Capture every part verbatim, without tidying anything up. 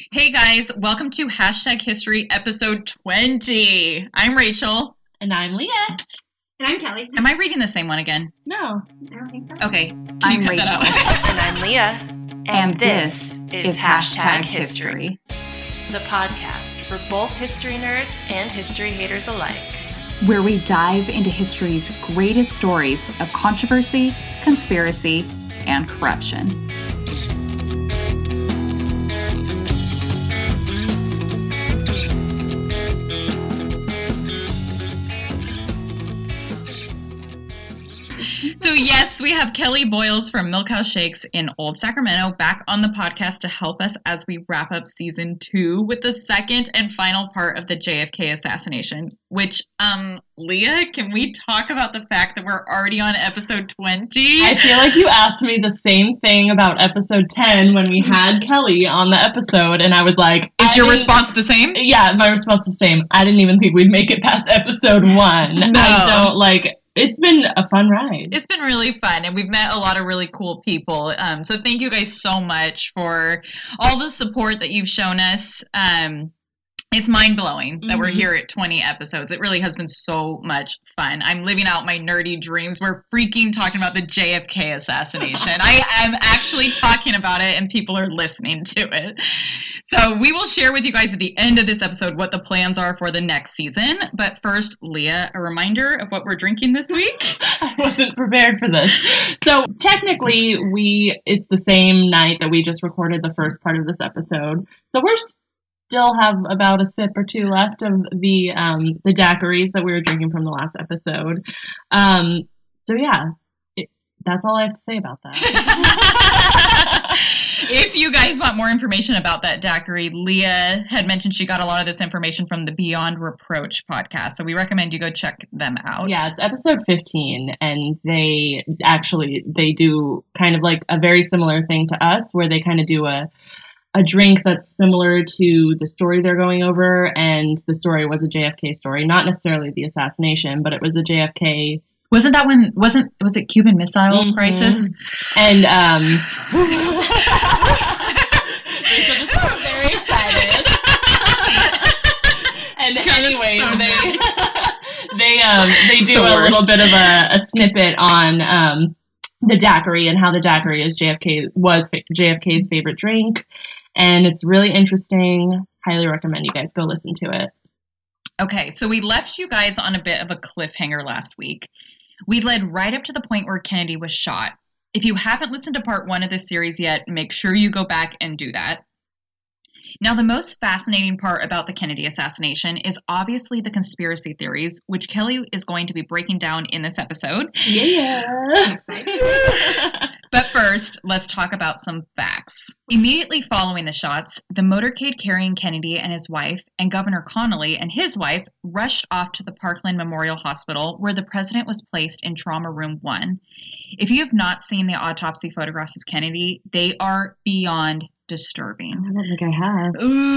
Hey guys, welcome to Hashtag History episode twenty. I'm Rachel. And I'm Leah. And I'm Kelly. Am I reading the same one again? No. I don't think so. Okay. Can I'm you cut Rachel. that out? And I'm Leah. And, And this, this is Hashtag History, the podcast for both history nerds and history haters alike. where we dive into history's greatest stories of controversy, conspiracy, and corruption. So yes, we have Kelly Boyles from Milkhouse Shakes in Old Sacramento back on the podcast to help us as we wrap up season two with the second and final part of the J F K assassination, which, um, Leah, can we talk about the fact that we're already on episode twenty? I feel like you asked me the same thing about episode ten when we had Kelly on the episode, and I was like... Is I your didn't- response the same? Yeah, my response is the same. I didn't even think we'd make it past episode one. No. I don't, like... It's been a fun ride. It's been really fun, and we've met a lot of really cool people. Um, so thank you guys so much for all the support that you've shown us. Um, it's mind-blowing that we're Mhm. here at twenty episodes. It really has been so much fun. I'm living out my nerdy dreams. We're freaking talking about the J F K assassination. I am actually talking about it, and people are listening to it. So we will share with you guys at the end of this episode what the plans are for the next season. But first, Leah, a reminder of what we're drinking this week. I wasn't prepared for this. So technically, we it's the same night that we just recorded the first part of this episode. So we're still have about a sip or two left of the um, the daiquiris that we were drinking from the last episode. Um, so yeah, it, that's all I have to say about that. If you guys want more information about that daiquiri, Leah had mentioned she got a lot of this information from the Beyond Reproach podcast, so we recommend you go check them out. Yeah, it's episode fifteen, and they actually they do kind of like a very similar thing to us, where they kind of do a a drink that's similar to the story they're going over, and the story was a J F K story, not necessarily the assassination, but it was a J F K. Wasn't that when, wasn't, was it Cuban Missile Mhm. Crisis? And, um, Rachel just got very excited. And anyway, so they, they, um, they It's do the a worst. little bit of a, a snippet on, um, the daiquiri and how the daiquiri is J F K, was J F K's favorite drink. And it's really interesting. Highly recommend you guys go listen to it. Okay, so we left you guys on a bit of a cliffhanger last week. We led right up to the point where Kennedy was shot. If you haven't listened to part one of this series yet, make sure you go back and do that. Now, the most fascinating part about the Kennedy assassination is obviously the conspiracy theories, which Kelly is going to be breaking down in this episode. Yeah. But first, let's talk about some facts. Immediately following the shots, the motorcade carrying Kennedy and his wife, and Governor Connolly and his wife, rushed off to the Parkland Memorial Hospital, where the president was placed in Trauma Room one. If you have not seen the autopsy photographs of Kennedy, they are beyond disturbing. I don't think I have.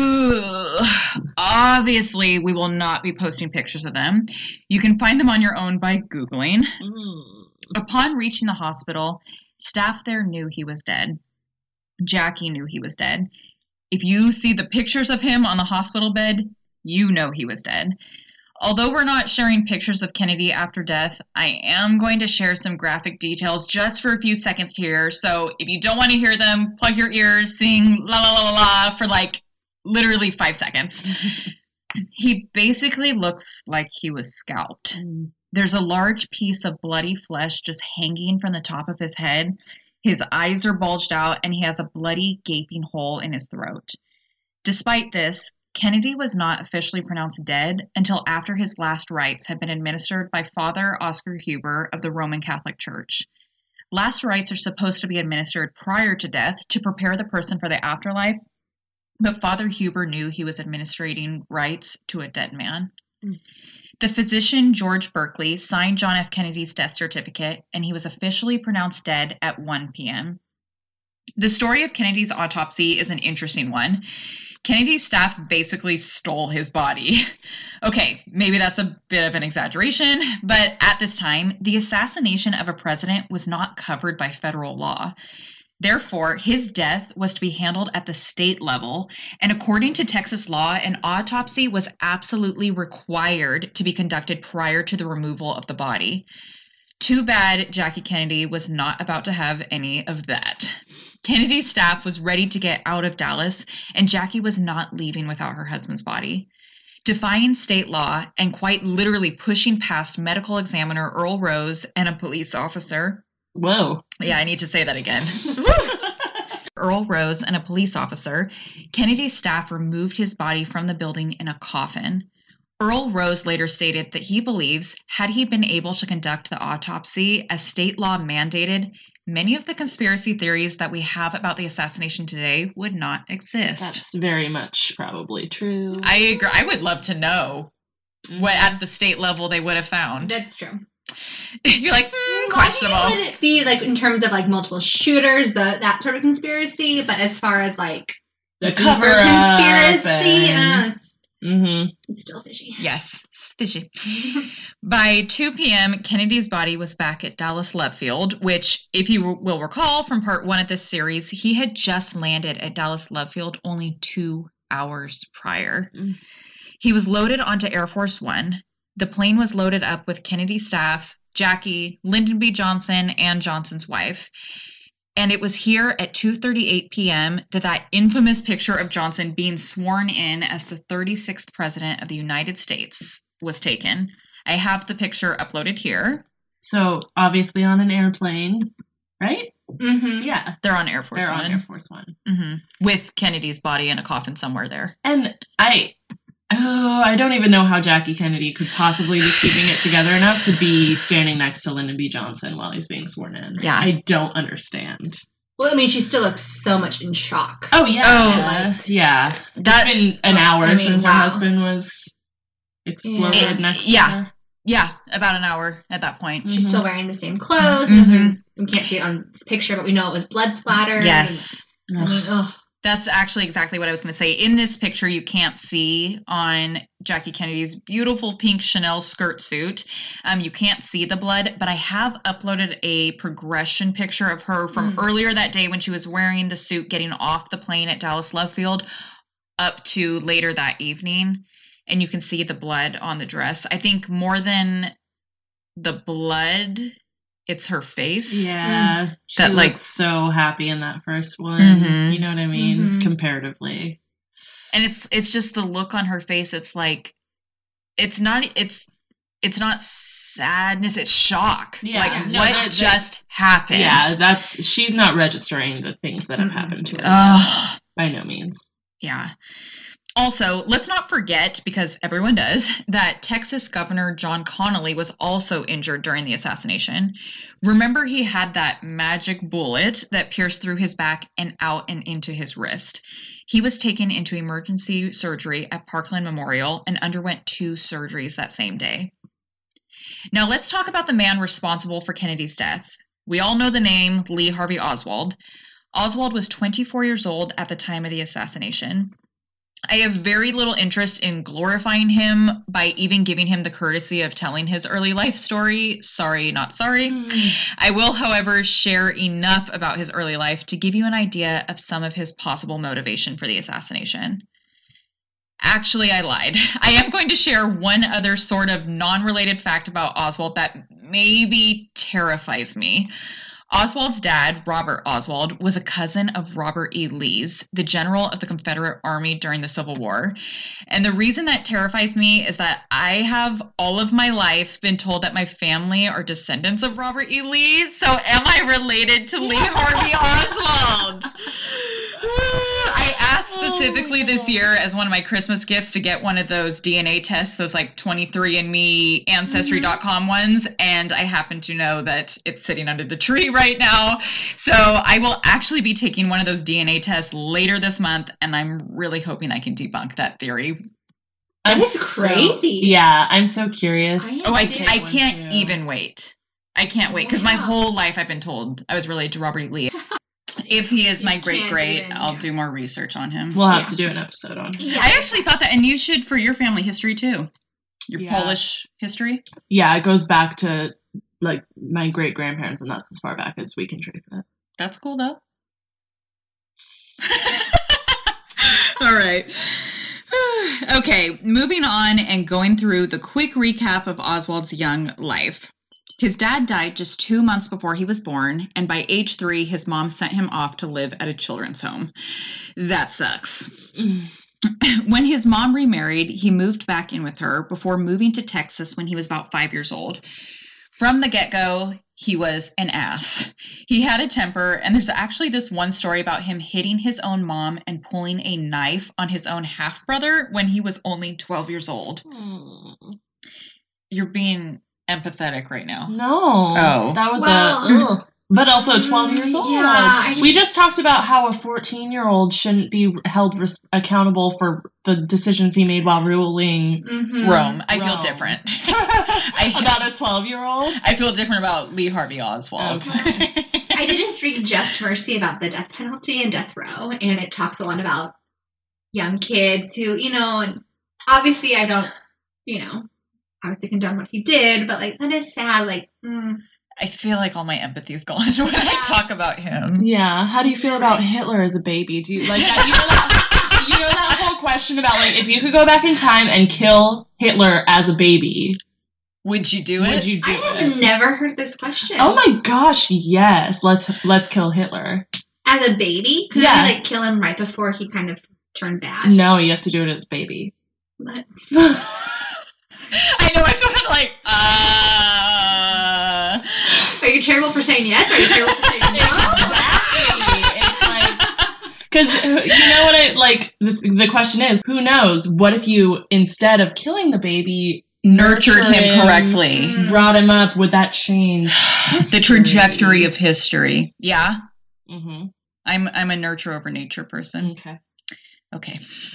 Ooh. Obviously, we will not be posting pictures of them. You can find them on your own by Googling. Mm. Upon reaching the hospital, staff there knew he was dead. Jackie knew he was dead. If you see the pictures of him on the hospital bed, you know he was dead. Although we're not sharing pictures of Kennedy after death, I am going to share some graphic details just for a few seconds here. So if you don't want to hear them, plug your ears, sing la la la la la for like literally five seconds. He basically looks like he was scalped. There's a large piece of bloody flesh just hanging from the top of his head. His eyes are bulged out, and he has a bloody, gaping hole in his throat. Despite this, Kennedy was not officially pronounced dead until after his last rites had been administered by Father Oscar Huber of the Roman Catholic Church. Last rites are supposed to be administered prior to death to prepare the person for the afterlife, but Father Huber knew he was administering rites to a dead man. Mm. The physician George Berkeley signed John F. Kennedy's death certificate, and he was officially pronounced dead at one p.m. The story of Kennedy's autopsy is an interesting one. Kennedy's staff basically stole his body. Okay, maybe that's a bit of an exaggeration, but at this time, the assassination of a president was not covered by federal law. Therefore, his death was to be handled at the state level, and according to Texas law, an autopsy was absolutely required to be conducted prior to the removal of the body. Too bad Jackie Kennedy was not about to have any of that. Kennedy's staff was ready to get out of Dallas, and Jackie was not leaving without her husband's body. Defying state law and quite literally pushing past medical examiner Earl Rose and a police officer. Whoa. Yeah, I need to say that again. Earl Rose and a police officer, Kennedy's staff removed his body from the building in a coffin. Earl Rose later stated that he believes, had he been able to conduct the autopsy as state law mandated, many of the conspiracy theories that we have about the assassination today would not exist. That's very much probably true. I agree. I would love to know what at the state level they would have found. That's true. You're like, hmm, questionable. Why would it be like in terms of like multiple shooters, the that sort of conspiracy? But as far as like The cover cover conspiracy, and... uh, mm-hmm. it's still fishy. Yes, it's fishy. By two p.m., Kennedy's body was back at Dallas Love Field, which, if you will recall from part one of this series, he had just landed at Dallas Love Field only two hours prior. Mm. He was loaded onto Air Force One. The plane was loaded up with Kennedy's staff, Jackie, Lyndon B. Johnson, and Johnson's wife. And it was here at two thirty-eight p.m. that that infamous picture of Johnson being sworn in as the thirty-sixth president of the United States was taken. I have the picture uploaded here. So, obviously on an airplane, right? Mm-hmm. Yeah. They're on Air Force They're One. on Air Force One. Mm-hmm. With Kennedy's body in a coffin somewhere there. And I... Oh, I don't even know how Jackie Kennedy could possibly be keeping it together enough to be standing next to Lyndon B. Johnson while he's being sworn in. Yeah. I don't understand. Well, I mean, she still looks so much in shock. Oh, yeah. Oh, like- yeah. That, It's been an Oh, hour I mean, since wow. her husband was exploded Yeah. next Yeah. to her. yeah, about an hour at that point. She's Mhm. still wearing the same clothes. Mhm. Another, we can't see it on this picture, but we know it was blood splattered. Yes. And, I mean, oh, That's actually exactly what I was going to say. In this picture, you can't see on Jackie Kennedy's beautiful pink Chanel skirt suit. Um, you can't see the blood, but I have uploaded a progression picture of her from Mm. earlier that day when she was wearing the suit getting off the plane at Dallas Love Field up to later that evening. And you can see the blood on the dress. I think more than the blood, it's her face. Yeah. She That, that, like- like, so happy in that first one. Mhm. You know what I mean? Mhm. Comparatively. And it's it's just the look on her face. It's like it's not it's it's not sadness, it's shock. Yeah. Like No, what that- that- just happened? Yeah, that's she's not registering the things that have Mhm. happened to her. Ugh. By no means. Yeah. Also, let's not forget, because everyone does, that Texas Governor John Connally was also injured during the assassination. Remember, he had that magic bullet that pierced through his back and out and into his wrist. He was taken into emergency surgery at Parkland Memorial and underwent two surgeries that same day. Now, let's talk about the man responsible for Kennedy's death. We all know the name Lee Harvey Oswald. Oswald was twenty-four years old at the time of the assassination. I have very little interest in glorifying him by even giving him the courtesy of telling his early life story. Sorry, not sorry. I will, however, share enough about his early life to give you an idea of some of his possible motivation for the assassination. Actually, I lied. I am going to share one other sort of non-related fact about Oswald that maybe terrifies me. Oswald's dad, Robert Oswald, was a cousin of Robert E. Lee's, the general of the Confederate Army during the Civil War. And the reason that terrifies me is that I have all of my life been told that my family are descendants of Robert E. Lee. So am I related to Lee Harvey Oswald? I asked specifically this year as one of my Christmas gifts to get one of those D N A tests, those like twenty-three and me Ancestry dot com ones, and I happen to know that it's sitting under the tree right now. So I will actually be taking one of those D N A tests later this month, and I'm really hoping I can debunk that theory. That I'm is so- crazy. Yeah, I'm so curious. I am Oh, I, too. I one can't too. even wait. I can't wait because my Wow. whole life I've been told I was related to Robert E. Lee. If he is You my great can't great, even, I'll yeah. do more research on him. We'll have Yeah. to do an episode on it. Yeah. I actually thought that, and you should for your family history too. Your Yeah. Polish history. Yeah, it goes back to like my great grandparents, and that's as far back as we can trace it. That's cool though. All right. Okay, moving on and going through the quick recap of Oswald's young life. His dad died just two months before he was born, and by age three, his mom sent him off to live at a children's home. That sucks. When his mom remarried, he moved back in with her before moving to Texas when he was about five years old. From the get-go, he was an ass. He had a temper, and there's actually this one story about him hitting his own mom and pulling a knife on his own half-brother when he was only twelve years old. Hmm. You're being empathetic right now. No. Oh. That was Well, a... Ugh. But also twelve years old. Yeah, I just- We just talked about how a fourteen-year-old shouldn't be held res- accountable for the decisions he made while ruling Mhm. Rome. I feel Rome. different. I, about a twelve-year-old. I feel different about Lee Harvey Oswald. Okay. I did just read Just Mercy about the death penalty and death row, and it talks a lot about young kids who, you know, and obviously I don't, you know, obviously condone what he did, but like that is sad. Like, mm. I feel like all my empathy's gone when I talk about him. Yeah. How do you feel about Hitler as a baby? Do you like that? You know that, you know that whole question about like if you could go back in time and kill Hitler as a baby, Would you do it? would you do I have it? never heard this question. Oh my gosh, yes. Let's let's kill Hitler. As a baby, could Yeah. we like kill him right before he kind of turned bad? No, you have to do it as a baby. But I know, I feel kind of like, uh... are you terrible for saying yes? Or are you terrible for saying no? Exactly. It's like, because you know what I like. The, the question is, who knows? What if you instead of killing the baby, Nurtured nurture him correctly. Mm. brought him up? Would that change The trajectory of history. Yeah, Mm-hmm. I'm I'm a nurture over nature person. Okay. Okay.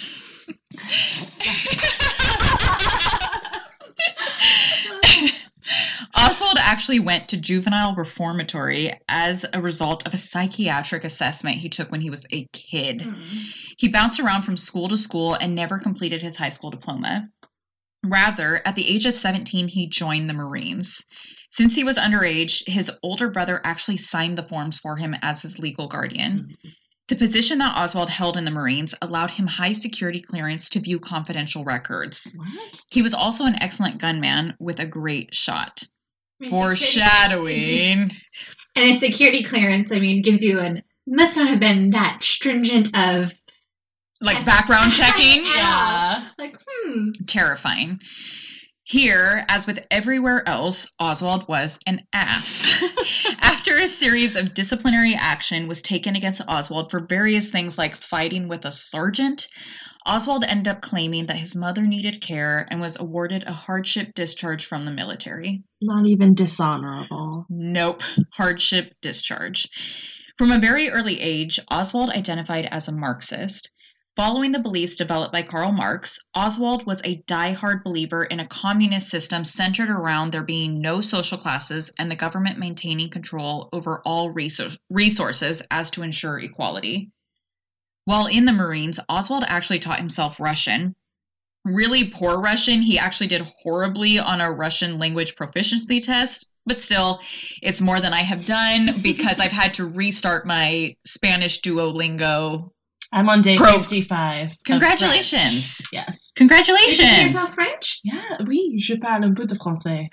Oswald actually went to juvenile reformatory as a result of a psychiatric assessment he took when he was a kid. Mm. He bounced around from school to school and never completed his high school diploma. Rather, at the age of seventeen, he joined the Marines. Since he was underage, his older brother actually signed the forms for him as his legal guardian. The position that Oswald held in the Marines allowed him high security clearance to view confidential records. What? He was also an excellent gunman with a great shot. A Foreshadowing. And a security clearance, I mean, gives you an must not have been that stringent of Like background checking. Yeah. like, hmm. Terrifying. Here, as with everywhere else, Oswald was an ass. After a series of disciplinary action was taken against Oswald for various things like fighting with a sergeant, Oswald ended up claiming that his mother needed care and was awarded a hardship discharge from the military. Not even dishonorable. Nope, hardship discharge. From a very early age, Oswald identified as a Marxist. Following the beliefs developed by Karl Marx, Oswald was a die-hard believer in a communist system centered around there being no social classes and the government maintaining control over all resource- resources as to ensure equality. While in the Marines, Oswald actually taught himself Russian. Really poor Russian. He actually did horribly on a Russian language proficiency test, but still, it's more than I have done because I've had to restart my Spanish Duolingo. I'm on day Pro- fifty-five. of Congratulations. French. Yes. Did you teach Congratulations. yourself French? Yeah, oui, je parle un peu de français.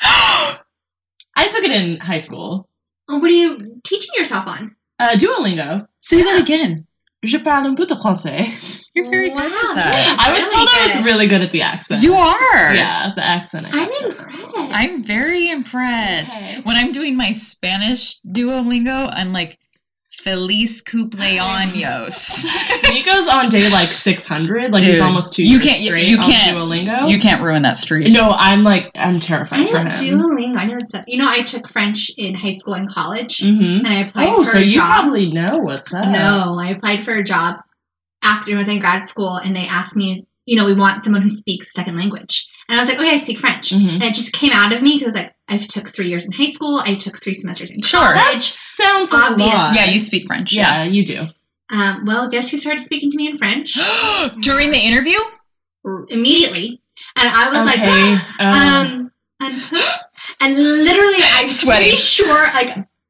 I took it in high school. Oh, what are you teaching yourself on? Uh, Duolingo. Say that again. Je parle un peu de français. You're very Wow, good at that. I was Really told I was good. really good at the accent. You are. Yeah, the accent. I I'm got to. impressed. I'm very impressed. Okay. When I'm doing my Spanish Duolingo, I'm like, Feliz cumpleaños. Nico's on day like six hundred. Like Dude, he's almost two you years can't- you- straight you on can't- Duolingo. You can't ruin that streak. No, I'm like, I'm I terrified for know him. Duolingo. I know that's stuff. You know, I took French in high school and college, Mm-hmm. and I applied Oh, for so a you job. probably know what's up. No, I applied for a job after I was in grad school, and they asked me, you know, we want someone who speaks a second language. And I was like, oh yeah, I speak French. Mhm. And it just came out of me because like I took three years in high school, I took three semesters in Sure. That college. sounds like Obvious. a lot. Yeah, you speak French. Yeah, you do. Um, well, guess who started speaking to me in French Yeah. During the interview? immediately? And I was Okay. like, um, um, and, and literally, I'm Sweaty. pretty sure, like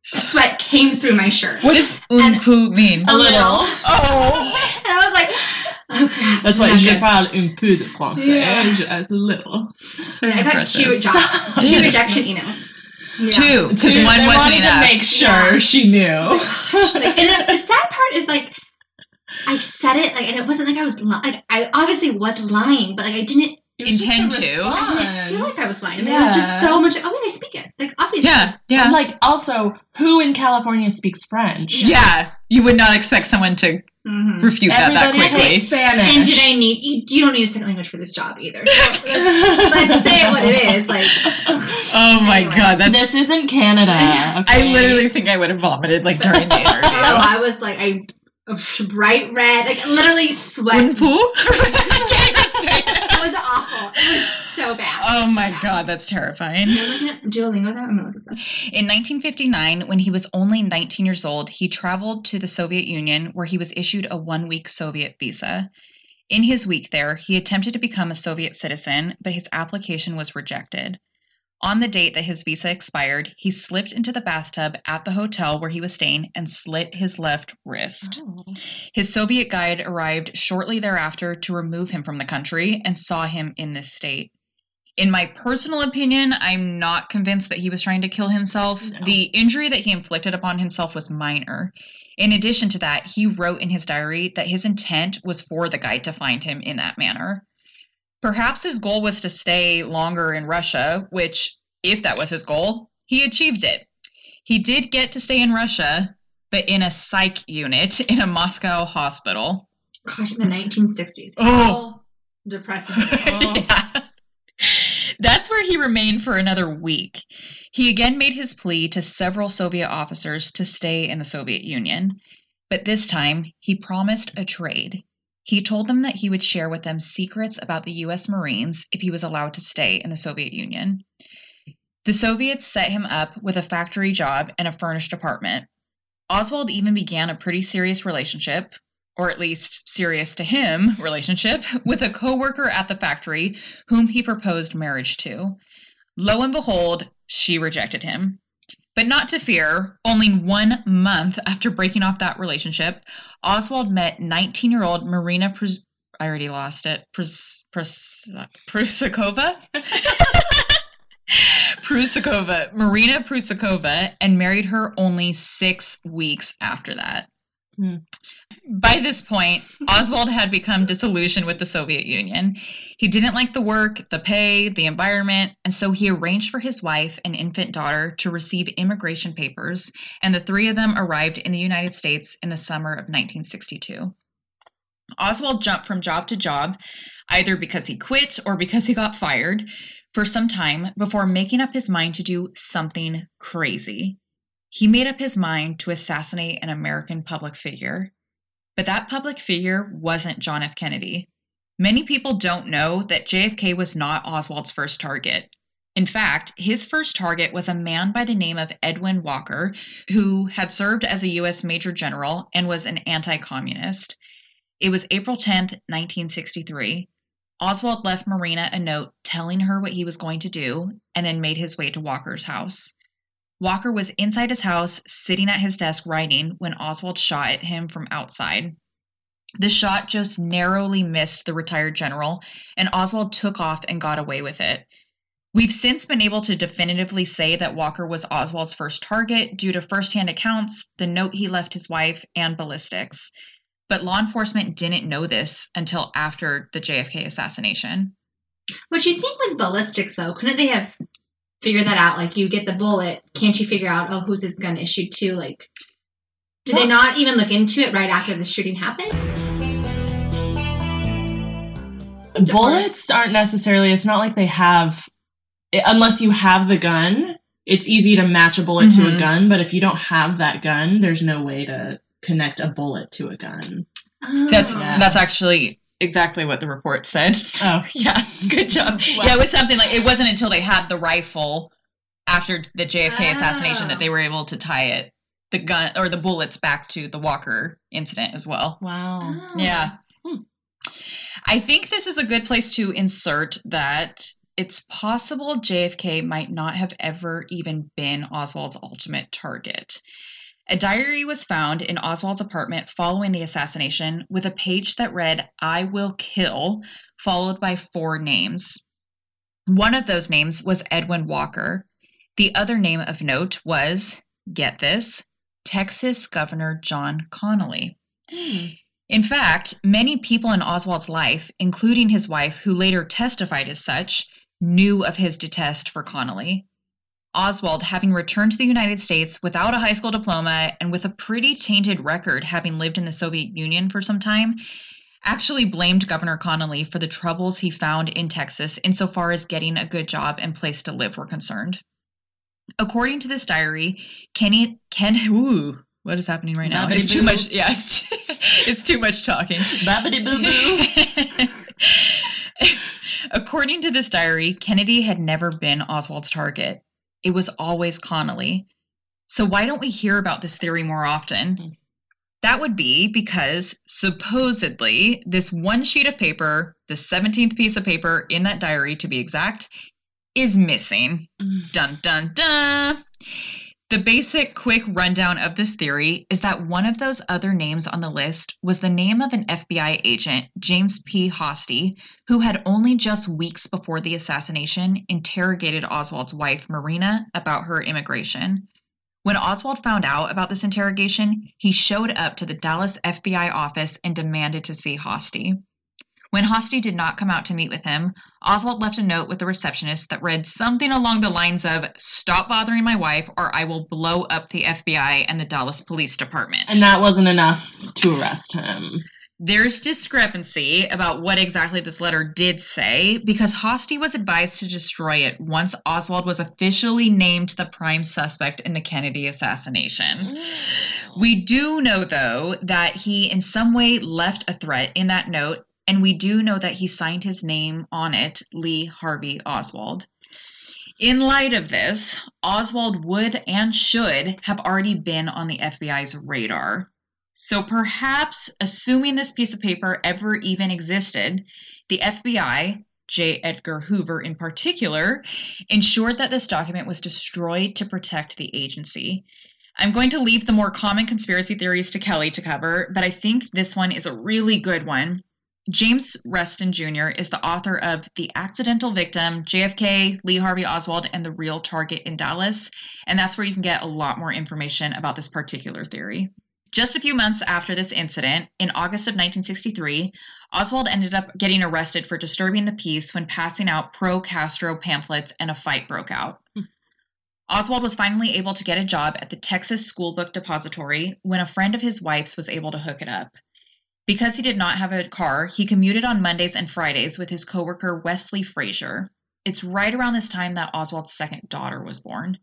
sweat came through my shirt. What does un peu mean? A little. Oh. And I was like, oh crap. That's why not je good. parle un peu de français. Yeah. Je- As little. It's very I've had impressive. two, job, Stop. two Yes. rejection emails. Yeah. Two, because Dude, one they wasn't wanted enough. to make sure Yeah. she knew. Gosh, like, and the, the sad part is like I said it like, and it wasn't like I was li- like I obviously was lying, but like I didn't. It was just a Intend to. response. I didn't feel like I was lying. Yeah. There was just so much. Oh, wait, I speak it. Like obviously. Yeah, yeah. And like, also, who in California speaks French? Yeah, you would not expect someone to Mm-hmm. refute that that Everybody quickly. speaks Spanish. And did I need? You, you don't need a second language for this job either. So let's, let's say what it is. Like. Oh my Anyway. god, that's. This isn't Canada. I Okay? literally think I would have vomited like during the interview. Oh, I was like I bright red, like literally sweat. Un peu? I can't even say It it. was awful. It was so bad. Oh my So bad. god, that's terrifying. I'm looking at Duolingo though. I'm gonna look this up. In nineteen fifty-nine, when he was only nineteen years old, he traveled to the Soviet Union where he was issued a one-week Soviet visa. In his week there, he attempted to become a Soviet citizen, but his application was rejected. On the date that his visa expired, he slipped into the bathtub at the hotel where he was staying and slit his left wrist. Oh. His Soviet guide arrived shortly thereafter to remove him from the country and saw him in this state. In my personal opinion, I'm not convinced that he was trying to kill himself. No. The injury that he inflicted upon himself was minor. In addition to that, he wrote in his diary that his intent was for the guide to find him in that manner. Perhaps his goal was to stay longer in Russia, which, if that was his goal, he achieved it. He did get to stay in Russia, but in a psych unit in a Moscow hospital. Gosh, in the nineteen sixties. Oh. How depressing. Oh. Yeah. That's where he remained for another week. He again made his plea to several Soviet officers to stay in the Soviet Union, but this time he promised a trade. He told them that he would share with them secrets about the U S Marines if he was allowed to stay in the Soviet Union. The Soviets set him up with a factory job and a furnished apartment. Oswald even began a pretty serious relationship, or at least serious to him relationship, with a co-worker at the factory whom he proposed marriage to. Lo and behold, she rejected him. But not to fear, only one month after breaking off that relationship, Oswald met nineteen-year-old Marina Prus- I already lost it. Prus- Prus- Prusakova? Prusakova. Marina Prusakova, and married her only six weeks after that. Hmm. By this point, Oswald had become disillusioned with the Soviet Union. He didn't like the work, the pay, the environment, and so he arranged for his wife and infant daughter to receive immigration papers, and the three of them arrived in the United States in the summer of nineteen sixty-two. Oswald jumped from job to job, either because he quit or because he got fired, for some time before making up his mind to do something crazy. He made up his mind to assassinate an American public figure. But that public figure wasn't John F. Kennedy. Many people don't know that J F K was not Oswald's first target. In fact, his first target was a man by the name of Edwin Walker, who had served as a U S Major General and was an anti-communist. It was April tenth, nineteen sixty-three. Oswald left Marina a note telling her what he was going to do, and then made his way to Walker's house. Walker was inside his house, sitting at his desk writing, when Oswald shot at him from outside. The shot just narrowly missed the retired general, and Oswald took off and got away with it. We've since been able to definitively say that Walker was Oswald's first target due to firsthand accounts, the note he left his wife, and ballistics. But law enforcement didn't know this until after the J F K assassination. What you think with ballistics, though? Couldn't they have figured that out? Like, you get the bullet, can't you figure out, oh, who's his gun issued to? Like, did they not even look into it right after the shooting happened? Bullets aren't necessarily, it's not like they have, unless you have the gun, it's easy to match a bullet to a Mhm. gun, but if you don't have that gun, there's no way to connect a bullet to a gun. Oh. That's Yeah. that's actually exactly what the report said. Oh. Yeah, good job. Wow. Yeah, it was something like, it wasn't until they had the rifle after the J F K assassination Oh. that they were able to tie it, the gun or the bullets, back to the Walker incident as well. Wow. Oh. Yeah. Hmm. I think this is a good place to insert that it's possible J F K might not have ever even been Oswald's ultimate target. A diary was found in Oswald's apartment following the assassination with a page that read, "I will kill," followed by four names. One of those names was Edwin Walker. The other name of note was, get this, Texas Governor John Connally. Hmm. In fact, many people in Oswald's life, including his wife, who later testified as such, knew of his detest for Connally. Oswald, having returned to the United States without a high school diploma and with a pretty tainted record having lived in the Soviet Union for some time, actually blamed Governor Connally for the troubles he found in Texas insofar as getting a good job and place to live were concerned. According to this diary, Kenny, Ken, ooh, what is happening right now? Babbity It's too boo. much, yeah, it's, it's too much talking. Babbity boo boo. According to this diary, Kennedy had never been Oswald's target. It was always Connally. So why don't we hear about this theory more often? Hmm. That would be because supposedly this one sheet of paper, the seventeenth piece of paper in that diary to be exact, is missing. Dun, dun, dun. The basic quick rundown of this theory is that one of those other names on the list was the name of an F B I agent, James P. Hosty, who had only just weeks before the assassination interrogated Oswald's wife, Marina, about her immigration. When Oswald found out about this interrogation, he showed up to the Dallas F B I office and demanded to see Hosty. When Hosty did not come out to meet with him, Oswald left a note with the receptionist that read something along the lines of, "Stop bothering my wife or I will blow up the F B I and the Dallas Police Department." And that wasn't enough to arrest him. There's discrepancy about what exactly this letter did say because Hosty was advised to destroy it once Oswald was officially named the prime suspect in the Kennedy assassination. We do know, though, that he in some way left a threat in that note, and we do know that he signed his name on it, Lee Harvey Oswald. In light of this, Oswald would and should have already been on the F B I's radar. So perhaps, assuming this piece of paper ever even existed, the F B I, J. Edgar Hoover in particular, ensured that this document was destroyed to protect the agency. I'm going to leave the more common conspiracy theories to Kelly to cover, but I think this one is a really good one. James Reston Junior is the author of The Accidental Victim, J F K, Lee Harvey Oswald, and the Real Target in Dallas, and that's where you can get a lot more information about this particular theory. Just a few months after this incident, in August of nineteen sixty-three, Oswald ended up getting arrested for disturbing the peace when passing out pro-Castro pamphlets and a fight broke out. Hmm. Oswald was finally able to get a job at the Texas School Book Depository when a friend of his wife's was able to hook it up. Because he did not have a car, he commuted on Mondays and Fridays with his coworker Wesley Frazier. It's right around this time that Oswald's second daughter was born.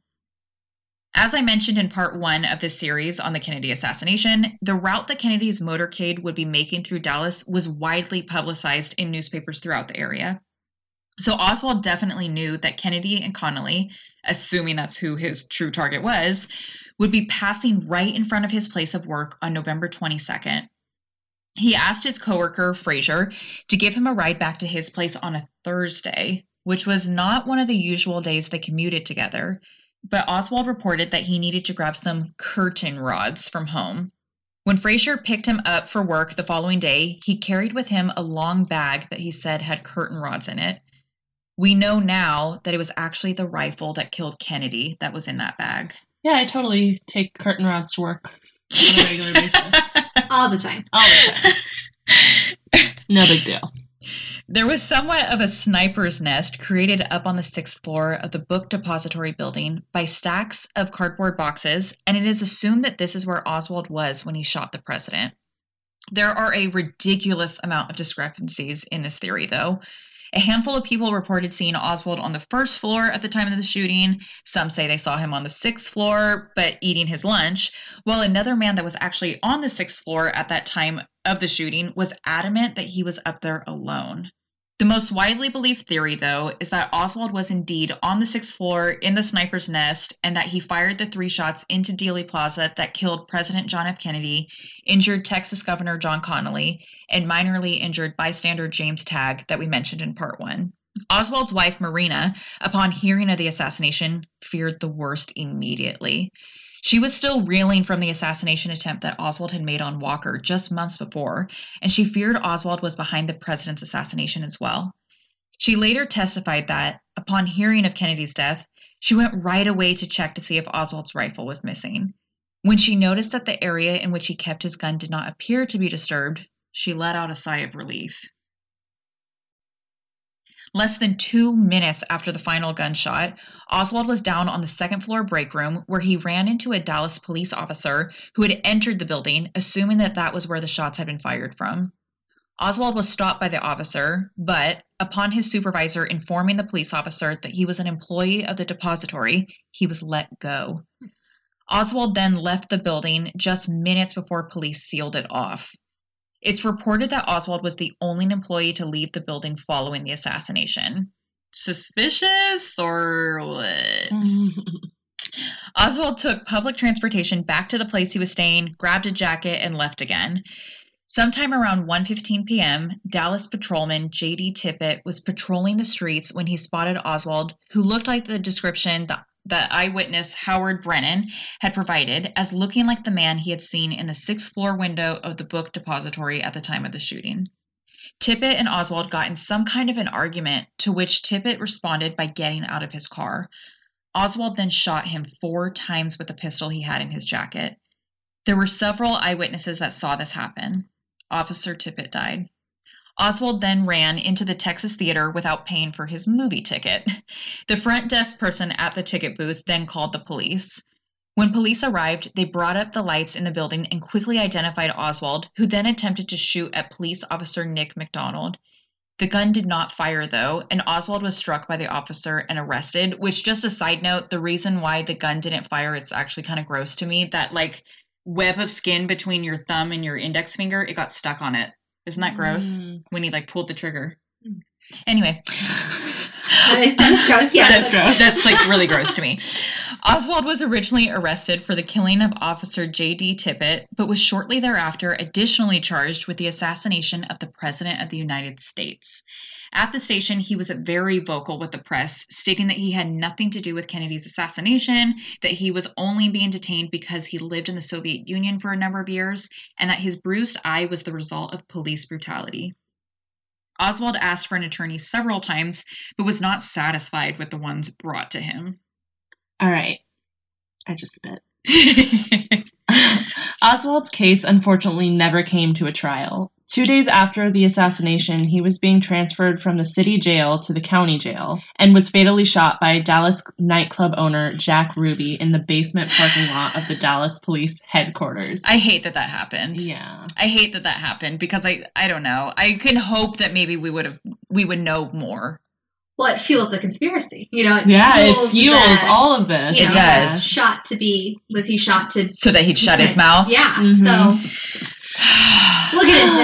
As I mentioned in part one of this series on the Kennedy assassination, the route that Kennedy's motorcade would be making through Dallas was widely publicized in newspapers throughout the area. So Oswald definitely knew that Kennedy and Connally, assuming that's who his true target was, would be passing right in front of his place of work on November twenty-second. He asked his coworker, Frazier, to give him a ride back to his place on a Thursday, which was not one of the usual days they commuted together. But Oswald reported that he needed to grab some curtain rods from home. When Frazier picked him up for work the following day, he carried with him a long bag that he said had curtain rods in it. We know now that it was actually the rifle that killed Kennedy that was in that bag. Yeah, I totally take curtain rods to work on a regular basis. All the time. All the time. No big deal. There was somewhat of a sniper's nest created up on the sixth floor of the book depository building by stacks of cardboard boxes, and it is assumed that this is where Oswald was when he shot the president. There are a ridiculous amount of discrepancies in this theory, though. A handful of people reported seeing Oswald on the first floor at the time of the shooting. Some say they saw him on the sixth floor, but eating his lunch, while another man that was actually on the sixth floor at that time of the shooting was adamant that he was up there alone. The most widely believed theory, though, is that Oswald was indeed on the sixth floor in the sniper's nest and that he fired the three shots into Dealey Plaza that killed President John F. Kennedy, injured Texas Governor John Connally, and minorly injured bystander James Tagg that we mentioned in part one. Oswald's wife, Marina, upon hearing of the assassination, feared the worst immediately. She was still reeling from the assassination attempt that Oswald had made on Walker just months before, and she feared Oswald was behind the president's assassination as well. She later testified that, upon hearing of Kennedy's death, she went right away to check to see if Oswald's rifle was missing. When she noticed that the area in which he kept his gun did not appear to be disturbed, she let out a sigh of relief. Less than two minutes after the final gunshot, Oswald was down on the second floor break room where he ran into a Dallas police officer who had entered the building, assuming that that was where the shots had been fired from. Oswald was stopped by the officer, but upon his supervisor informing the police officer that he was an employee of the depository, he was let go. Oswald then left the building just minutes before police sealed it off. It's reported that Oswald was the only employee to leave the building following the assassination. Suspicious or what? Oswald took public transportation back to the place he was staying, grabbed a jacket, and left again. Sometime around one fifteen p.m., Dallas patrolman J D Tippit was patrolling the streets when he spotted Oswald, who looked like the description the, the eyewitness Howard Brennan had provided as looking like the man he had seen in the sixth floor window of the book depository at the time of the shooting. Tippit and Oswald got in some kind of an argument, to which Tippit responded by getting out of his car. Oswald then shot him four times with the pistol he had in his jacket. There were several eyewitnesses that saw this happen. Officer Tippit died. Oswald then ran into the Texas Theater without paying for his movie ticket. The front desk person at the ticket booth then called the police. When police arrived, they brought up the lights in the building and quickly identified Oswald, who then attempted to shoot at police officer Nick McDonald. The gun did not fire, though, and Oswald was struck by the officer and arrested, which, just a side note, the reason why the gun didn't fire, it's actually kind of gross to me, that, like, web of skin between your thumb and your index finger, it got stuck on it. Isn't that gross? Mm. When he like pulled the trigger. Anyway. That is, that's gross. Yeah, that's, that's, that's like really gross to me. Oswald was originally arrested for the killing of Officer J D Tippit, but was shortly thereafter additionally charged with the assassination of the President of the United States. At the station, he was very vocal with the press, stating that he had nothing to do with Kennedy's assassination, that he was only being detained because he lived in the Soviet Union for a number of years, and that his bruised eye was the result of police brutality. Oswald asked for an attorney several times, but was not satisfied with the ones brought to him. All right. I just spit. Oswald's case unfortunately never came to a trial. Two days after the assassination, he was being transferred from the city jail to the county jail and was fatally shot by Dallas nightclub owner Jack Ruby in the basement parking lot of the Dallas police headquarters. I hate that that happened. Yeah. I hate that that happened because I, I don't know. I can hope that maybe we would have we would know more. Well, it fuels the conspiracy. You know, it yeah, fuels it fuels that, all of this. You it know, does. Shot to be, was he shot to... So that he'd shut his mouth? Yeah, mm-hmm. so... We'll get into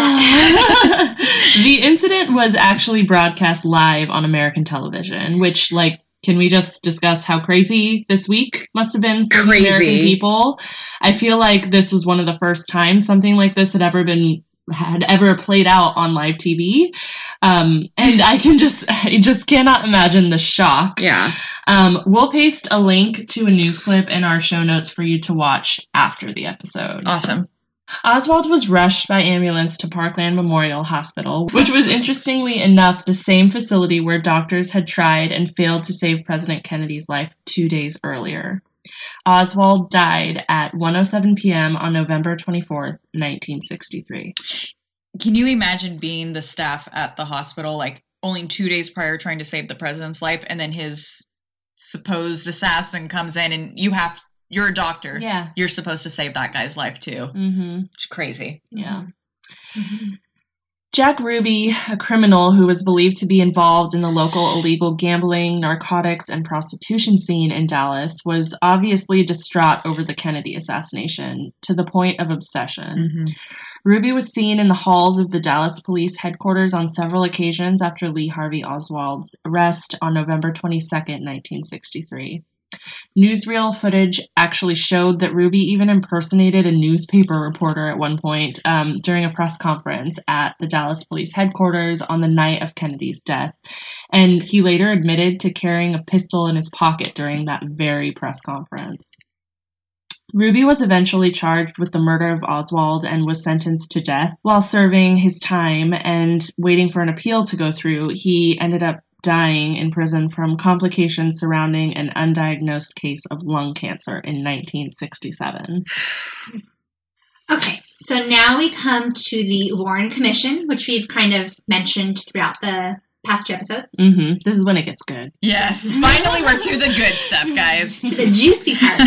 that. The incident was actually broadcast live on American television, which, like, can we just discuss how crazy this week must have been for crazy. the American people? I feel like this was one of the first times something like this had ever been had ever played out on live T V. Um, and I can just, I just cannot imagine the shock. Yeah. Um, we'll paste a link to a news clip in our show notes for you to watch after the episode. Awesome. Oswald was rushed by ambulance to Parkland Memorial Hospital, which was interestingly enough the same facility where doctors had tried and failed to save President Kennedy's life two days earlier. Oswald died at one oh seven p.m. on November twenty-fourth, nineteen sixty-three. Can you imagine being the staff at the hospital, like, only two days prior trying to save the president's life, and then his supposed assassin comes in and you have You're a doctor. Yeah. You're supposed to save that guy's life, too. Mm-hmm. It's crazy. Yeah. Mm-hmm. Jack Ruby, a criminal who was believed to be involved in the local illegal gambling, narcotics, and prostitution scene in Dallas, was obviously distraught over the Kennedy assassination, to the point of obsession. Mm-hmm. Ruby was seen in the halls of the Dallas police headquarters on several occasions after Lee Harvey Oswald's arrest on November twenty-second, nineteen sixty-three. Newsreel footage actually showed that Ruby even impersonated a newspaper reporter at one point um, during a press conference at the Dallas Police Headquarters on the night of Kennedy's death. And he later admitted to carrying a pistol in his pocket during that very press conference. Ruby was eventually charged with the murder of Oswald and was sentenced to death. While serving his time and waiting for an appeal to go through, he ended up dying in prison from complications surrounding an undiagnosed case of lung cancer in nineteen sixty-seven. Okay, so now we come to the Warren Commission, which we've kind of mentioned throughout the past two episodes. Mm-hmm. This is when it gets good. Yes, finally we're to the good stuff, guys. To the juicy part.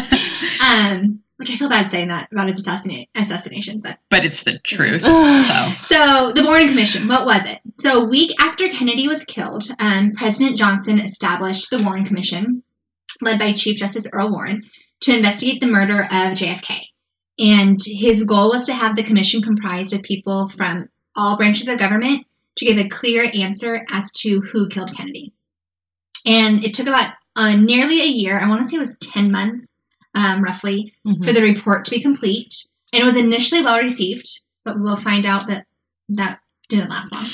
um, which I feel bad saying that about his assassinate, assassination, but... But it's the truth, so... So, the Warren Commission, what was it? So, a week after Kennedy was killed, um, President Johnson established the Warren Commission, led by Chief Justice Earl Warren, to investigate the murder of J F K. And his goal was to have the commission comprised of people from all branches of government to give a clear answer as to who killed Kennedy. And it took about uh, nearly a year, I want to say it was ten months, um, roughly, mm-hmm. for the report to be complete. And it was initially well received, but we'll find out that that didn't last long.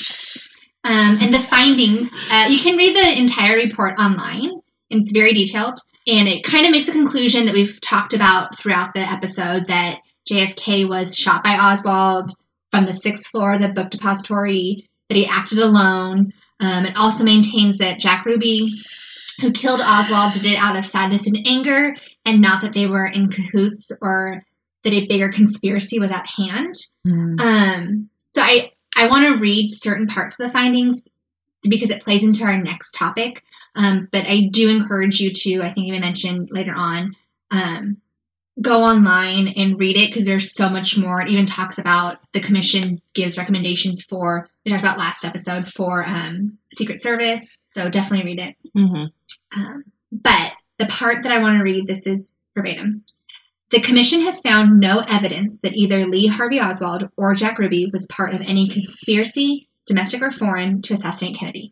Um, and the findings, uh, you can read the entire report online, and it's very detailed. And it kind of makes a conclusion that we've talked about throughout the episode, that J F K was shot by Oswald from the sixth floor of the book depository, that he acted alone. Um, it also maintains that Jack Ruby, who killed Oswald, did it out of sadness and anger, and not that they were in cahoots or that a bigger conspiracy was at hand. Mm. Um, so I, I want to read certain parts of the findings because it plays into our next topic. Um, but I do encourage you to, I think I mentioned later on, um, go online and read it because there's so much more. It even talks about the commission gives recommendations for, we talked about last episode, for um, Secret Service. So definitely read it. Mm-hmm. Um, but the part that I want to read, this is verbatim. The commission has found no evidence that either Lee Harvey Oswald or Jack Ruby was part of any conspiracy, domestic or foreign, to assassinate Kennedy.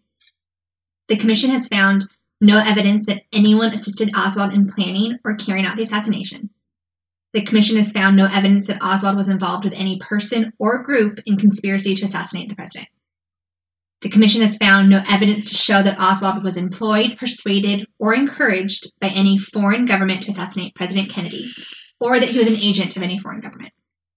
The commission has found no evidence that anyone assisted Oswald in planning or carrying out the assassination. The commission has found no evidence that Oswald was involved with any person or group in conspiracy to assassinate the president. The commission has found no evidence to show that Oswald was employed, persuaded, or encouraged by any foreign government to assassinate President Kennedy, or that he was an agent of any foreign government.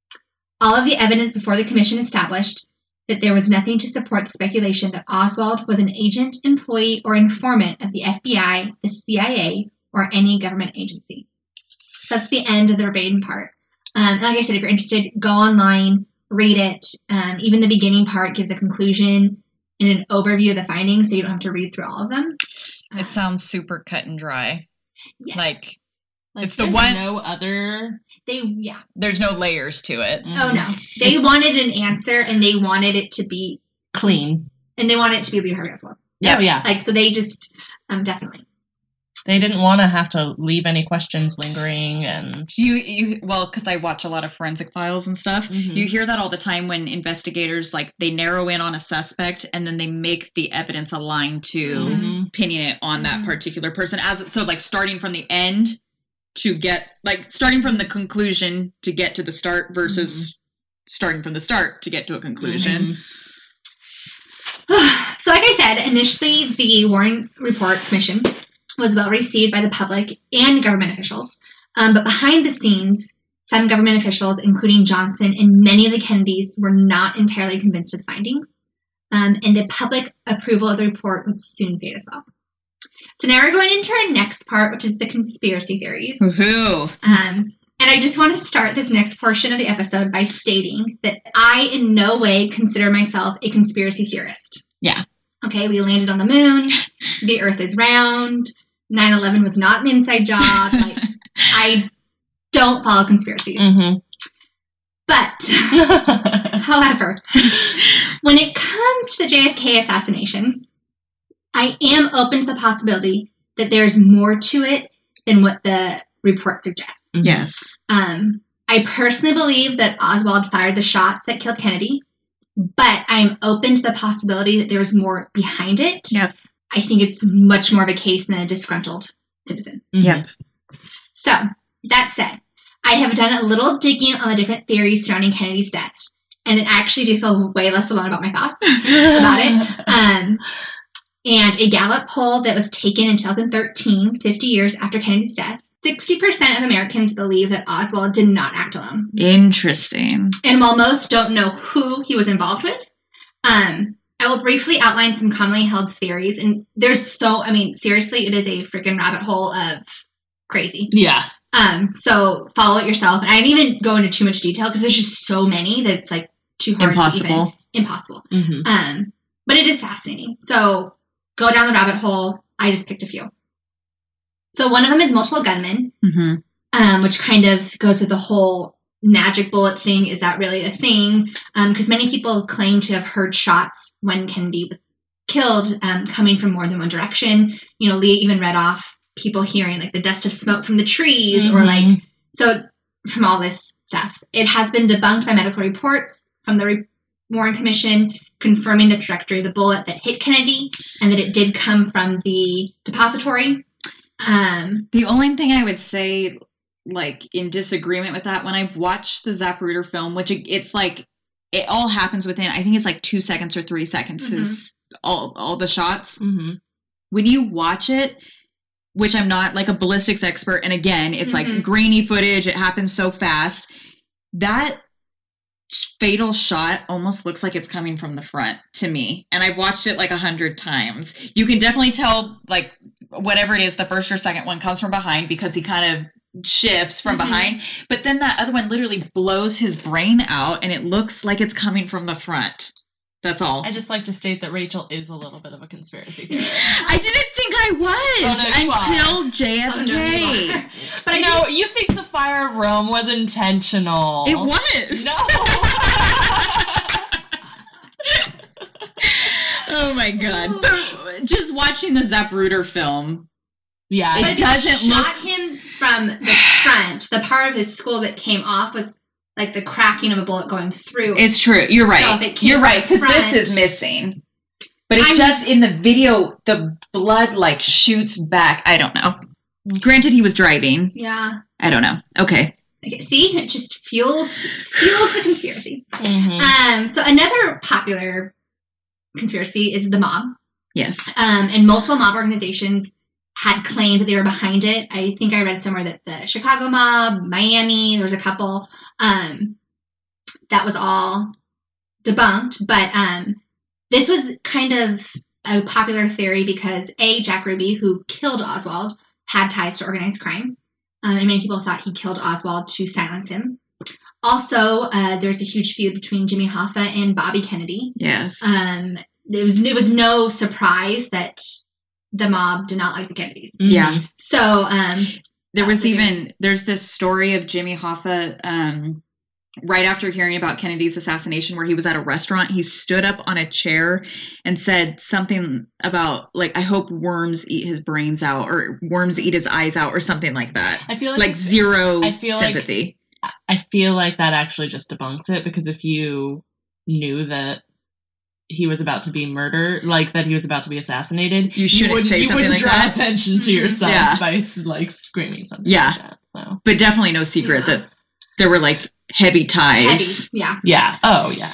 All of the evidence before the commission established that there was nothing to support the speculation that Oswald was an agent, employee, or informant of the F B I, the C I A, or any government agency. So that's the end of the verbatim part. Um, like I said, if you're interested, go online, read it. Um, even the beginning part gives a conclusion and an overview of the findings, so you don't have to read through all of them. It sounds super cut and dry. Yes. Like, like it's the one. No other. They yeah. There's no layers to it. Mm-hmm. Oh no, they wanted an answer and they wanted it to be clean, and they wanted it to be Lee Harvey Oswald. Yeah, yeah. Like so, they just um definitely. They didn't want to have to leave any questions lingering, and you, you well, because I watch a lot of forensic files and stuff. Mm-hmm. You hear that all the time when investigators like they narrow in on a suspect and then they make the evidence align to mm-hmm. pinning it on mm-hmm. that particular person. As so, like starting from the end to get like starting from the conclusion to get to the start versus mm-hmm. starting from the start to get to a conclusion. Mm-hmm. So, like I said, initially the Warren Report Commission was well received by the public and government officials. Um, but behind the scenes, some government officials, including Johnson and many of the Kennedys, were not entirely convinced of the findings. Um, and the public approval of the report would soon fade as well. So now we're going into our next part, which is the conspiracy theories. Woohoo! Um, and I just want to start this next portion of the episode by stating that I in no way consider myself a conspiracy theorist. Yeah. Okay, we landed on the moon. The earth is round. nine eleven was not an inside job. Like, I don't follow conspiracies. Mm-hmm. But, however, when it comes to the J F K assassination, I am open to the possibility that there's more to it than what the report suggests. Mm-hmm. Yes. Um, I personally believe that Oswald fired the shots that killed Kennedy, but I'm open to the possibility that there was more behind it. Yep. I think it's much more of a case than a disgruntled citizen. Yep. So, that said, I have done a little digging on the different theories surrounding Kennedy's death, and I actually do feel way less alone about my thoughts about it. Um, and a Gallup poll that was taken in two thousand thirteen, fifty years after Kennedy's death, sixty percent of Americans believe that Oswald did not act alone. Interesting. And while most don't know who he was involved with, um, I will briefly outline some commonly held theories. And there's so, I mean, seriously, it is a freaking rabbit hole of crazy. Yeah. Um, so follow it yourself. And I didn't even go into too much detail because there's just so many that it's like too hard Impossible. to even. Impossible. Mm-hmm. Um, but it is fascinating. So go down the rabbit hole. I just picked a few. So one of them is multiple gunmen, Mm-hmm. um, which kind of goes with the whole magic bullet thing. Is that really a thing? Because um, many people claim to have heard shots when Kennedy was killed um, coming from more than one direction. You know, Leah even read off people hearing like the dust of smoke from the trees Mm-hmm. or like, so from all this stuff. It has been debunked by medical reports from the Re- Warren Commission confirming the trajectory of the bullet that hit Kennedy and that it did come from the depository. Um, The only thing I would say, like, in disagreement with that, when I've watched the Zapruder film, which it, it's like, it all happens within, I think it's like two seconds or three seconds, Mhm. is all, all the shots. Mm-hmm. When you watch it, which I'm not like a ballistics expert, and again, it's Mhm. like grainy footage, it happens so fast, that fatal shot almost looks like it's coming from the front to me. And I've watched it like a hundred times. You can definitely tell, like, whatever it is, the first or second one comes from behind because he kind of shifts from Mhm. behind. But then that other one literally blows his brain out and it looks like it's coming from the front. That's all. I just like to state that Rachel is a little bit of a conspiracy theorist. I didn't think I was Oh, no, you until J F K. Oh, no, you are. But I know you think the fire of Rome was intentional. It was. No. Oh my god. But just watching the Zapruder film, Yeah. It but if doesn't you look- shot him from the front. The part of his skull that came off was like the cracking of a bullet going through. it's true. You're So right. if it came You're right, from because this front- is missing. But it I'm- just, in the video, the blood, like, shoots back. I don't know. Granted, he was driving. yeah. I don't know. Okay. Okay, see, it just fuels fuels the conspiracy. Mhm. Um, so another popular conspiracy is the mob. Yes. Um, and multiple mob organizations had claimed that they were behind it. I think I read somewhere that the Chicago mob, Miami, there was a couple. Um, that was all debunked. But um, this was kind of a popular theory because A, Jack Ruby, who killed Oswald, had ties to organized crime. Um, and many people thought he killed Oswald to silence him. Also, uh, there's a huge feud between Jimmy Hoffa and Bobby Kennedy. Yes. Um, it was it was no surprise that the mob did not like the Kennedys. yeah. So, um, There was That's a very- even, there's this story of Jimmy Hoffa, um, right after hearing about Kennedy's assassination, where he was at a restaurant, he stood up on a chair and said something about, like, I hope worms eat his brains out, or worms eat his eyes out, or something like that. I feel like, Like, zero I feel like- sympathy. I feel like that actually just debunks it, because if you knew that he was about to be murdered, like that he was about to be assassinated, You shouldn't wouldn't- say you something wouldn't like draw that. attention to Mhm. yourself Yeah. by like screaming something. Yeah. Like that, so But definitely no secret Yeah. that there were, like, heavy ties. heavy, yeah. yeah. Oh yeah.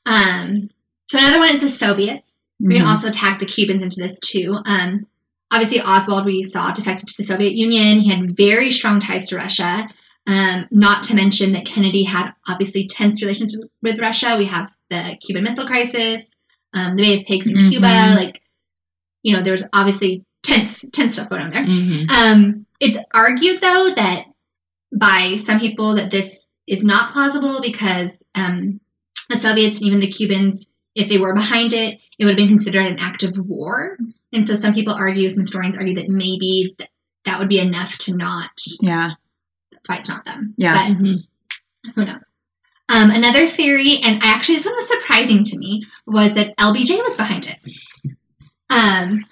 Um, so another one is the Soviets. We can Mhm. also tag the Cubans into this too. Um, obviously, Oswald, we saw, defected to the Soviet Union. He had very strong ties to Russia. Um, not to mention that Kennedy had obviously tense relations with, with Russia. We have the Cuban Missile Crisis, um, the Bay of Pigs in Mhm. Cuba. Like, you know, there's obviously tense, tense stuff going on there. Mm-hmm. Um, it's argued, though, that by some people that this is not plausible because um, the Soviets and even the Cubans, if they were behind it, it would have been considered an act of war. And so some people argue, some historians argue that maybe th- that would be enough to not, Yeah. that's why it's not them. Yeah. But who knows? Um, another theory, and actually this one was surprising to me, was that L B J was behind it. Um,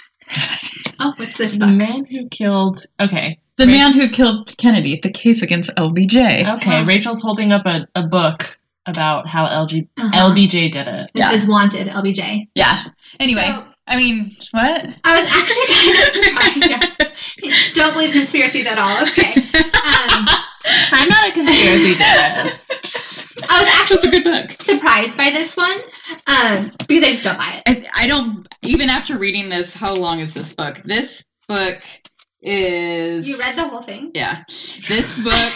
oh, what's this The book? man who killed. Okay. The Ra- man who killed Kennedy, the case against L B J. Okay. Rachel's holding up a, a book about how L G, Uh-huh. L B J did it. It Yeah. says wanted L B J. Yeah. Anyway, So, I mean, what? I was actually kind of surprised. Yeah. Don't believe conspiracies at all. Okay. Um, I'm not a conspiracy theorist. I was actually That's a good book. surprised by this one um, because I just don't buy it. I, I don't, even after reading this, how long is this book? This book is... You read the whole thing? Yeah. This book...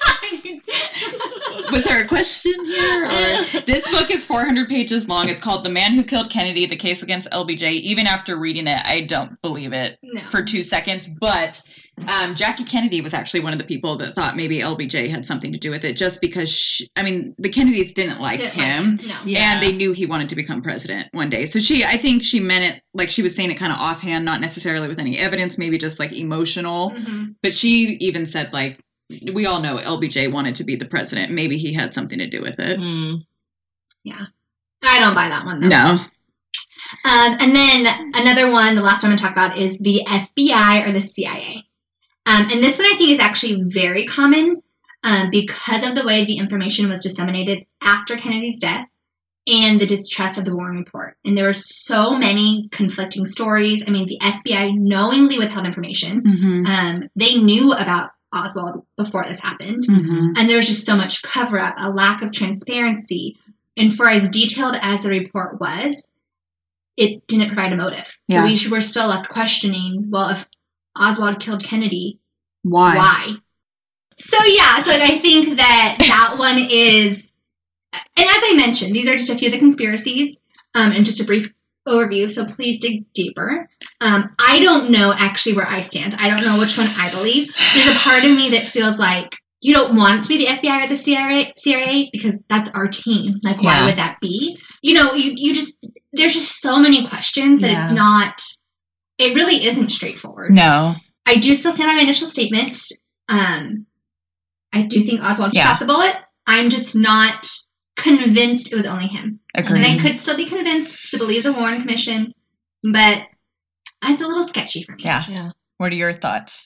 Was there a question here? Or this book is four hundred pages long. It's called The Man Who Killed Kennedy, The Case Against L B J. Even after reading it, I don't believe it No. for two seconds. But um, Jackie Kennedy was actually one of the people that thought maybe L B J had something to do with it, just because, she, I mean, the Kennedys didn't like Didn't him. like it. No. Yeah. And they knew he wanted to become president one day. So she, I think she meant it, like she was saying it kind of offhand, not necessarily with any evidence, maybe just like emotional. Mm-hmm. But she even said, like, we all know L B J wanted to be the president. Maybe he had something to do with it. Mm. Yeah. I don't buy that one, though. No. Um, and then another one, the last one I'm going to talk about, is the F B I or the C I A. Um, and this one I think is actually very common um, because of the way the information was disseminated after Kennedy's death and the distrust of the Warren Report. And there were so many conflicting stories. I mean, the F B I knowingly withheld information. Mm-hmm. Um, they knew about Oswald before this happened. Mm-hmm. And there was just so much cover-up, a lack of transparency. And for as detailed as the report was, it didn't provide a motive. So Yeah. we were still left questioning, well, if Oswald killed Kennedy, Why? why? So yeah, so I think that that one is, and as I mentioned, these are just a few of the conspiracies, um, and just a brief overview, so please dig deeper. Um, I don't know actually where I stand. I don't know which one I believe. There's a part of me that feels like you don't want it to be the F B I or the C I A because that's our team. Like, why Yeah. would that be? You know, you, you just, there's just so many questions that Yeah. it's not, it really isn't straightforward. No. I do still stand by my initial statement. Um, I do think Oswald Yeah. shot the bullet. I'm just not convinced it was only him. Agreed. And I could still be convinced to believe the Warren Commission, but it's a little sketchy for me. Yeah. Yeah. What are your thoughts?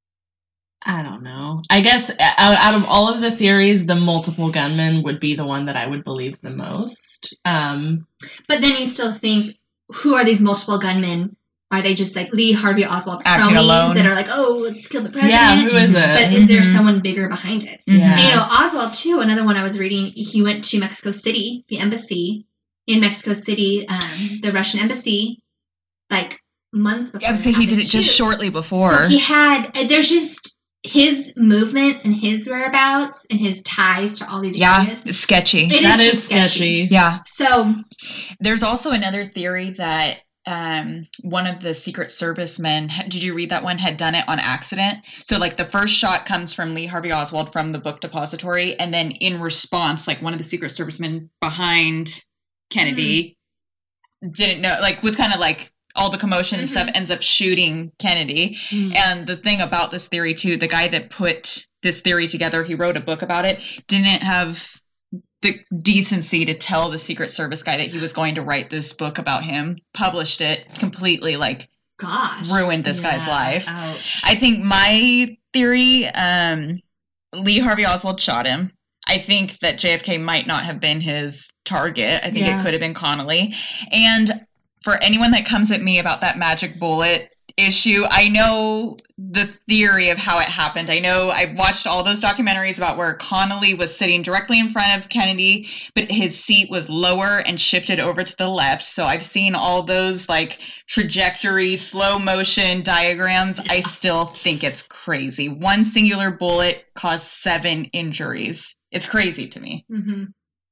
I don't know. I guess out, out of all of the theories, the multiple gunmen would be the one that I would believe the most. Um, But then you still think, who are these multiple gunmen? Are they just like Lee Harvey Oswald Acting cronies alone? that are like, oh, let's kill the president? yeah, who is it? But is there Mhm. someone bigger behind it? Yeah. And, you know, Oswald, too, another one I was reading, he went to Mexico City, the embassy in Mexico City, um, the Russian embassy, like months before. I would it say he did happened, it just too. shortly before. So he had, uh, there's just his movements and his whereabouts and his ties to all these Yeah. areas. It's sketchy. It that is is just sketchy. sketchy. Yeah. So, There's also another theory that um, one of the Secret Service men, ha- did you read that one, had done it on accident. So, like, the first shot comes from Lee Harvey Oswald from the book depository. And then in response, like, one of the Secret Service men behind Kennedy didn't know, like, was kind of like, all the commotion and Mhm. stuff, ends up shooting Kennedy. Mm. And the thing about this theory, too, the guy that put this theory together, he wrote a book about it, didn't have the decency to tell the Secret Service guy that he was going to write this book about him, published it, completely, like, gosh. ruined this guy's Yeah, life. Ouch. I think my theory, um, Lee Harvey Oswald shot him. I think that J F K might not have been his target. I think Yeah. it could have been Connolly. And for anyone that comes at me about that magic bullet issue, I know the theory of how it happened. I know I've watched all those documentaries about where Connolly was sitting directly in front of Kennedy, but his seat was lower and shifted over to the left. So I've seen all those like trajectory, slow motion diagrams. I still think it's crazy. One singular bullet caused seven injuries. It's crazy to me. hmm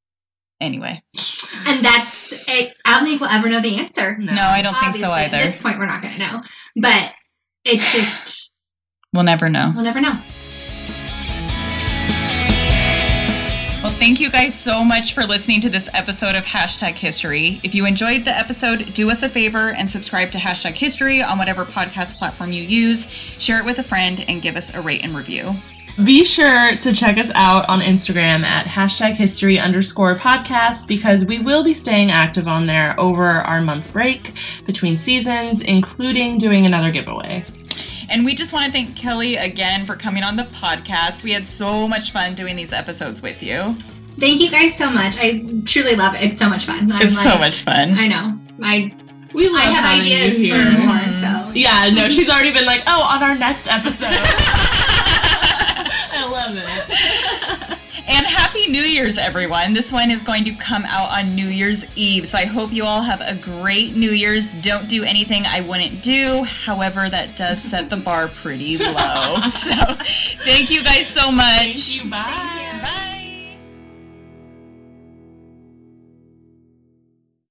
Anyway. And that's, it. I don't think we'll ever know the answer. No, I don't think so Obviously, either. At this point, we're not going to know. But it's just, We'll never know. we'll never know. Well, thank you guys so much for listening to this episode of Hashtag History. If you enjoyed the episode, do us a favor and subscribe to Hashtag History on whatever podcast platform you use. Share it with a friend and give us a rate and review. Be sure to check us out on Instagram at hashtag history underscore podcast because we will be staying active on there over our month break between seasons, including doing another giveaway. And we just want to thank Kelly again for coming on the podcast. We had so much fun doing these episodes with you. Thank you guys so much. I truly love it. It's so much fun. I'm It's so like- much fun. I know. I We love I have having ideas you here. for more, so. Yeah, no, she's already been like, oh, on our next episode. I love it. And Happy New Year's, everyone. This one is going to come out on New Year's Eve. So I hope you all have a great New Year's. Don't do anything I wouldn't do. However, that does set the bar pretty low. So thank you guys so much. Thank you. Bye. Thank you. Bye.